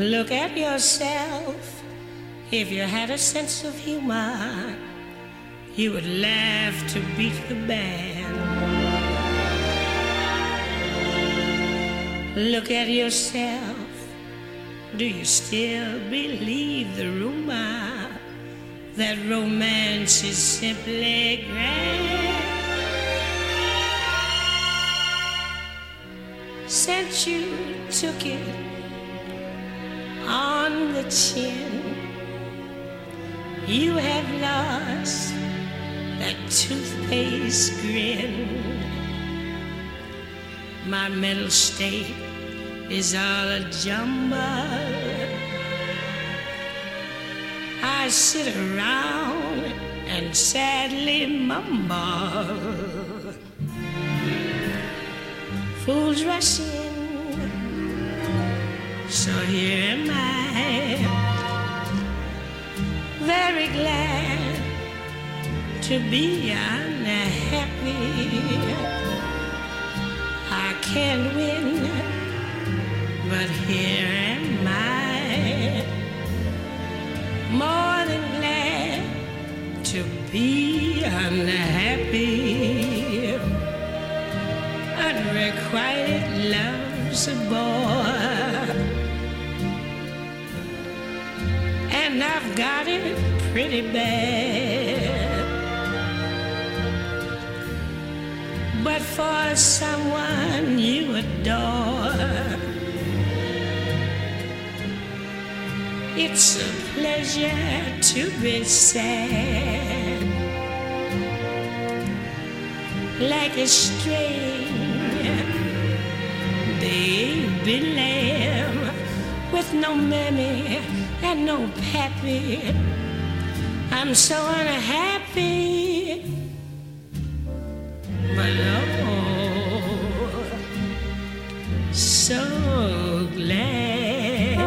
Look at yourself. If you had a sense of humor, you would laugh to beat the band. Look at yourself. Do you still believe the rumor that romance is simply grand? Since you took it on the chin, you have lost that toothpaste grin. My mental state is all a jumble. I sit around and sadly mumble. Fools rush in, so here am I, very glad to be unhappy. I can't win, but here am I, more than glad to be unhappy. Unrequited love's a bore, and I've got it pretty bad. But for someone you adore, it's a pleasure to be sad. Like a string baby lamb with no mammy and no pappy, I'm so unhappy. But oh, so glad.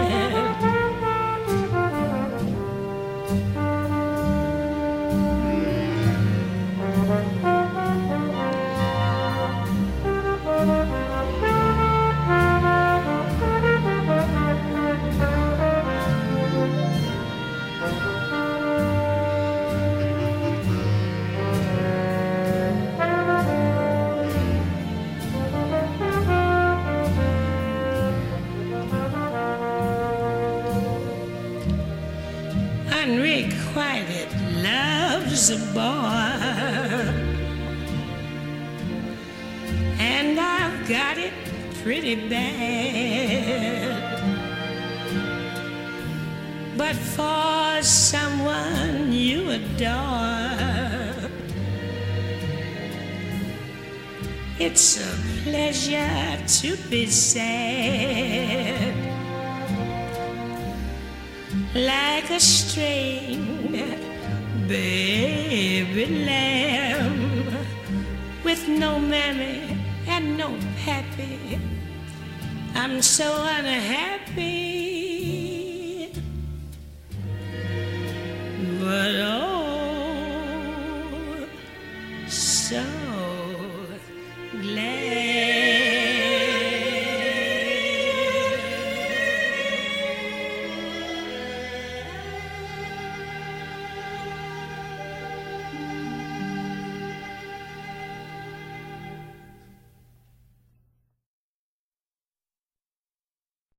Unrequited love's a bore, and I've got it pretty bad. But for someone you adore, it's a pleasure to be sad. Like a string baby lamb with no mammy and no pappy, I'm so unhappy. But oh, so